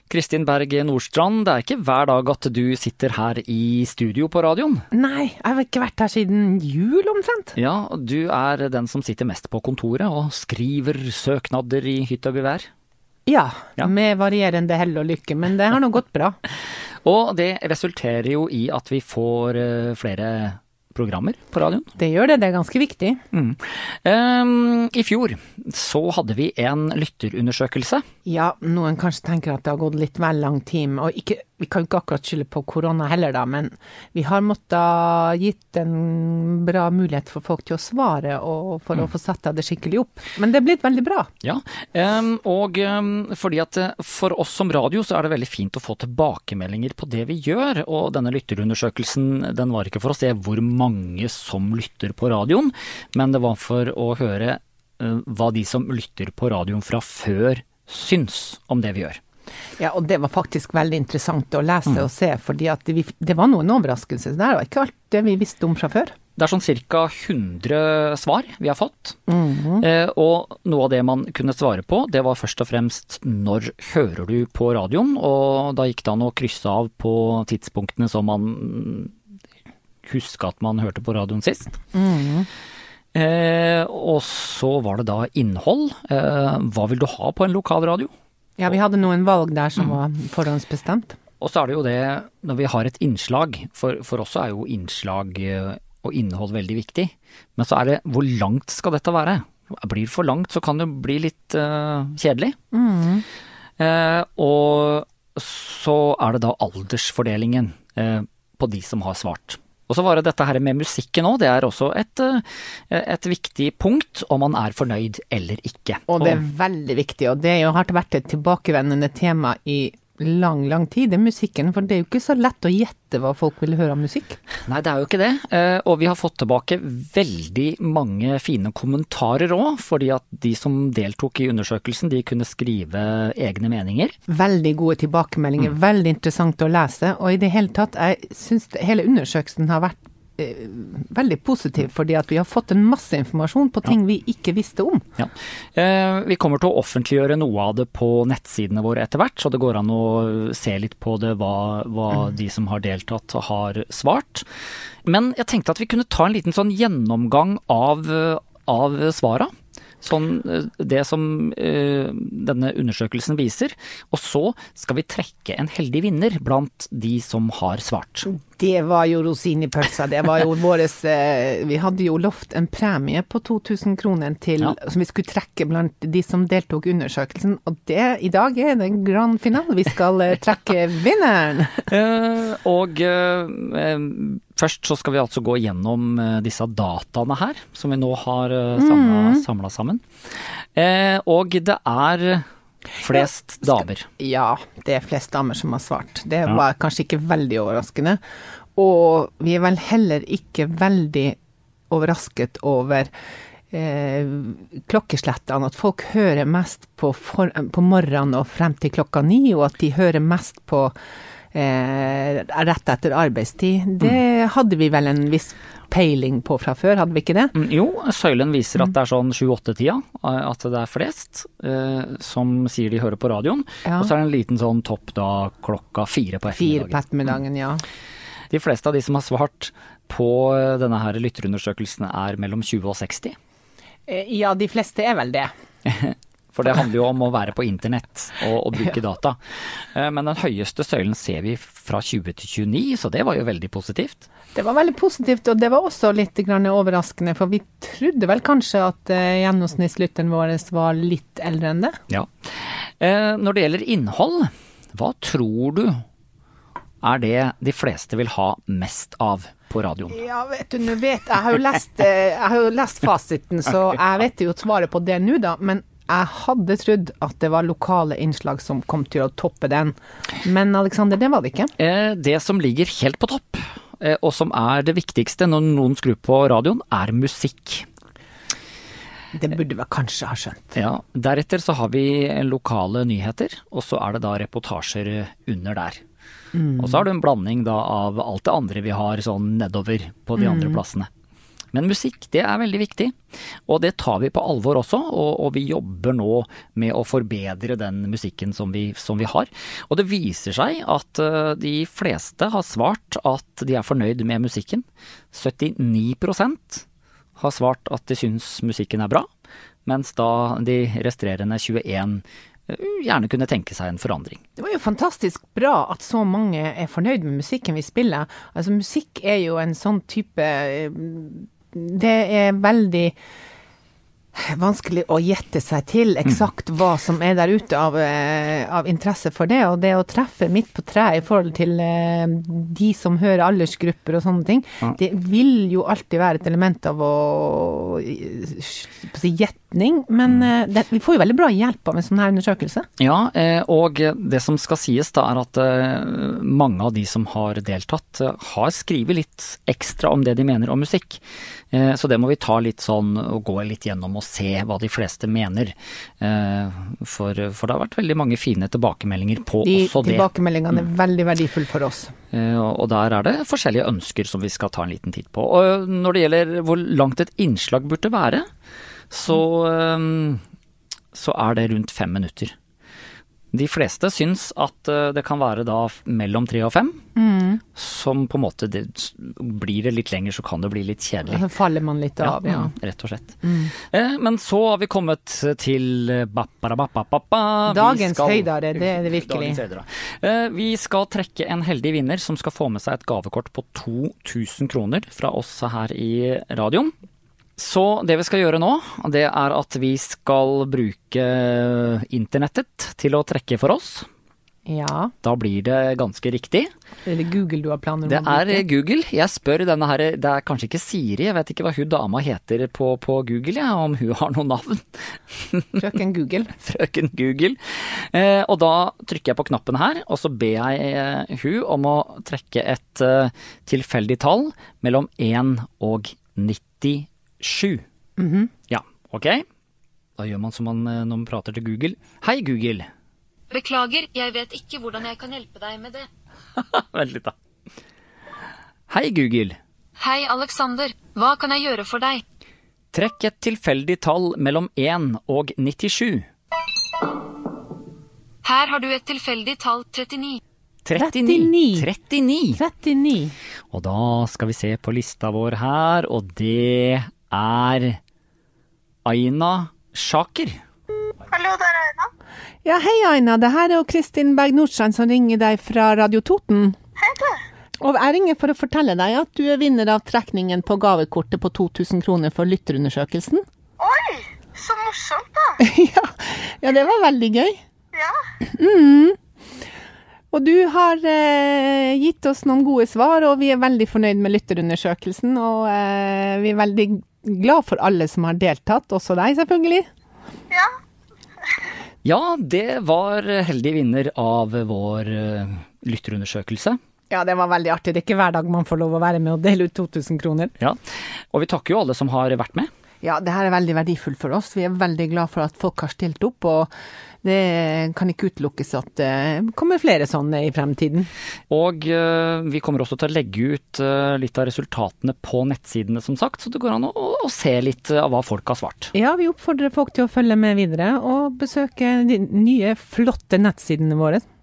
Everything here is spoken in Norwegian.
Kristin Berg Nordstrand, det ikke hver dag at du sitter her i studio på radioen. Nei, jeg har ikke vært her siden jul omtrent. Ja, du den som sitter mest på kontoret og skriver søknader i hytt og gevær. Ja, med varierende hell og lykke, men det har nå gått bra. Og det resulterer jo i at vi får flere programmer på radioen. Det gjør det, det ganske viktig. I fjor så hadde vi en lytterundersøkelse. Ja, noen kanskje tenker at det har gått litt vel lang tid, og vi kan jo ikke akkurat skylde på korona heller da, men vi har måttet gitt en bra mulighet for folk til å svare, og for å få satt det skikkelig opp. Men det er blitt veldig bra. Ja, og fordi at for oss som radio så det veldig fint å få tilbakemeldinger på det vi gjør, og denne lytterundersøkelsen, den var ikke for å se hvor mange som lytter på radioen, men det var for å høre hva de som lytter på radioen fra før syns om det vi gjør. Ja, og det var faktisk veldig interessant å lese og se, fordi at det var noen overraskelser. Det var ikke alt det vi visste om fra før. Det sånn cirka 100 svar vi har fått, og noe av det man kunne svare på, det var først og fremst når hører du på radioen, og da gikk det an å krysse av på tidspunktene som man husker at man hørte på radioen sist. Og så var det da innhold. Hva vil du ha på en lokal radio? Ja, vi hadde noen valg der som var forhåndsbestemt. Og så det jo det, når vi har et innslag, for oss jo innslag og innhold veldig viktig, men så det, hvor langt skal dette være? Blir det for langt, så kan det bli litt kjedelig. Og så det da aldersfordelingen på de som har svart. Og så var det dette her med musikken også, det også et viktig punkt om man fornøyd eller ikke. Og det veldig viktig, og det har vært et tilbakevendende tema i lang tid, det musikken, for det jo ikke så lett å gjette hva folk vil høre av musikk. Nei, det jo ikke det, og vi har fått tilbake veldig mange fine kommentarer også, fordi at de som deltok i undersøkelsen, de kunne skrive egne meninger. Veldig gode tilbakemeldinger, veldig interessant å lese, og i det hele tatt, jeg synes hele undersøkelsen har vært veldig positiv, fordi at vi har fått en masse informasjon på ting vi ikke visste om. Ja. Vi kommer til å offentliggjøre noe av det på nettsidene våre etter hvert, så det går an å se litt på det, hva de som har deltatt har svart. Men jeg tenkte at vi kunne ta en liten sånn gjennomgang av svara. Sånn det som denne undersøkelsen viser, og så skal vi trekke en heldig vinner blant de som har svart. Det var jo rosin i pølsa, det var jo vi hadde jo lovt en premie på 2000 kroner som vi skulle trekke blant de som deltok i undersøkelsen, og i dag det en grand finale, vi skal trekke vinneren. Og først så skal vi altså gå gjennom disse dataene her, som vi nå har samlet sammen. Og det flest damer. Ja, det flest damer som har svart. Det var kanskje ikke veldig overraskende. Og vi vel heller ikke veldig overrasket over klokkeslettene, at folk hører mest på morgenen og frem til 9, og at de hører mest på rett etter arbeidstid. Det hadde vi vel en viss peiling på fra før, hadde vi ikke det? Jo, søylen viser at det sånn 7-8-tida, at det flest som sier de hører på radioen, og så det en liten sånn topp da 4 på ettermiddagen. 4 på ettermiddagen, ja. De fleste av de som har svart på denne her lytterundersøkelsen mellom 20 og 60. Ja, de fleste vel det. For det handler jo om å være på internett og bruke data. Men den høyeste søylen ser vi fra 20 til 29, så det var jo veldig positivt. Det var veldig positivt, og det var også litt overraskende, for vi trodde vel kanskje at gjennomsnittslytteren vår var litt eldre enn det. Ja. Når det gjelder innhold, hva tror du det de fleste vil ha mest av på radioen? Ja, vet du, jeg har jo lest fasiten, så jeg vet jo svaret på det nå da, men jeg hadde trodd at det var lokale innslag som kom til å toppe den. Men Alexander, det var det ikke. Det som ligger helt på topp, og som det viktigste når noen skrur på radioen, musikk. Det burde vi kanskje ha skjønt. Ja, deretter så har vi lokale nyheter, og så det da reportasjer under der. Og så har du en blanding da av alt det andre vi har sånn nedover på de andre plassene. Men musikk, det veldig viktig, og det tar vi på alvor også, og vi jobber nå med å forbedre den musikken som vi har. Og det viser seg at de fleste har svart at de fornøyd med musikken. 79% har svart at de syns musikken bra, mens da de resterende 21% gjerne kunne tenke seg en forandring. Det var jo fantastisk bra at så mange fornøyd med musikken vi spiller. Altså musikk jo en sånn type, det veldig vanskelig å gjette seg til eksakt hva som der ute av interesse for det, og det å treffe midt på treet i forhold til de som hører aldersgrupper og sånne ting, det vil jo alltid være et element av gjetning, men vi får jo veldig bra hjelp av en sånn her undersøkelse. Ja, og det som skal sies da at mange av de som har deltatt har skrivet litt ekstra om det de mener om musikk. Så det må vi ta litt sånn og gå litt gjennom og se hva de fleste mener. For det har vært veldig mange fine tilbakemeldinger på også det. Tilbakemeldingene veldig verdifulle for oss. Og der det forskjellige ønsker som vi skal ta en liten titt på. Og når det gjelder hvor langt et innslag burde være, så det rundt 5 minutter. De fleste syns at det kan være da mellom 3 og 5, som på en måte, blir det litt lenger så kan det bli litt kjedelig. Så faller man litt av, ja. Rett og slett. Men så har vi kommet til dagens høydare, det det virkelig. Vi skal trekke en heldig vinner som skal få med seg et gavekort på 2000 kroner fra oss her i radioen. Så det vi skal gjøre nå, det at vi skal bruke internettet til å trekke for oss. Ja. Da blir det ganske riktig. Det Google du har planer om å bruke? Det Google. Jeg spør denne her, det kanskje ikke Siri, jeg vet ikke hva hun dama heter på Google, om hun har noen navn. Frøken Google. Frøken Google. Og da trykker jeg på knappen her, og så ber jeg hun om å trekke et tilfeldig tall mellom 1 og 97. Ja, ok. Da gjør man som når man prater til Google. Hei Google. Beklager, jeg vet ikke hvordan jeg kan hjelpe deg med det. Vent litt da. Hei Google. Hei Alexander, hva kan jeg gjøre for deg? Trekk et tilfeldig tall mellom 1 og 97. Her har du et tilfeldig tall 39. 39. Og da skal vi se på lista vår her, og det Aina Shaker. Hallo, der Aina. Ja, hei Aina, det her jo Kristin Berg Nordstrand som ringer deg fra Radio Toten. Hei du. Og jeg ringer for å fortelle deg at du vinner av trekningen på gavekortet på 2000 kroner for lytterundersøkelsen. Oi, så morsomt da. ja, det var veldig gøy. Ja. Og du har gitt oss noen gode svar, og vi veldig fornøyd med lytterundersøkelsen, og vi veldig glad for alle som har deltatt, også deg selvfølgelig. Ja. Ja, det var heldig vinner av vår lytterundersøkelse. Ja, det var veldig artig. Det ikke hver dag man får lov å være med og dele ut 2000 kroner. Ja, og vi takker jo alle som har vært med. Ja, det her veldig verdifullt for oss. Vi veldig glad for at folk har stilt opp, og det kan ikke utelukkes at det kommer flere sånne i fremtiden. Og vi kommer også til å legge ut litt av resultatene på nettsidene, som sagt, så det går an å se litt av hva folk har svart. Ja, vi oppfordrer folk til å følge med videre og besøke de nye, flotte nettsidene våre.